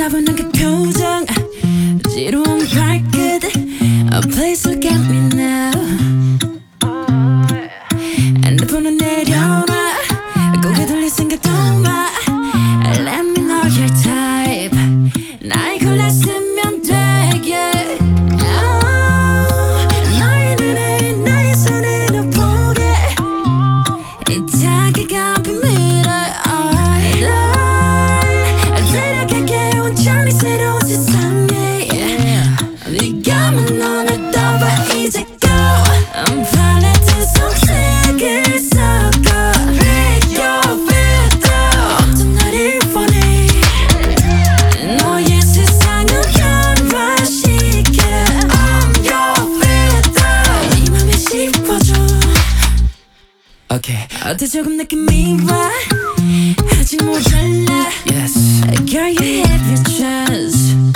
차분한 그 표정 지루한 발끝 Please look at me now 핸드폰은 내려놔 고개 돌릴 생각도 마 Let me know your type 날 골랐으면 돼 yeah. 너의 눈에 나의 손으로 보게 이 자기가 비밀을 데려갈게 온전히 새로운 세상에 네가 만 눈을 떠봐 이제 go 팔레트 속색을 섞어 Pick your filter 어떤 나를 원해 너의 세상을 변화시켜 I'm your filter 네 맘에 씹어줘 Okay. 어때 조금 느낌이 와 아직 모자라 Yes. Girl you have your chance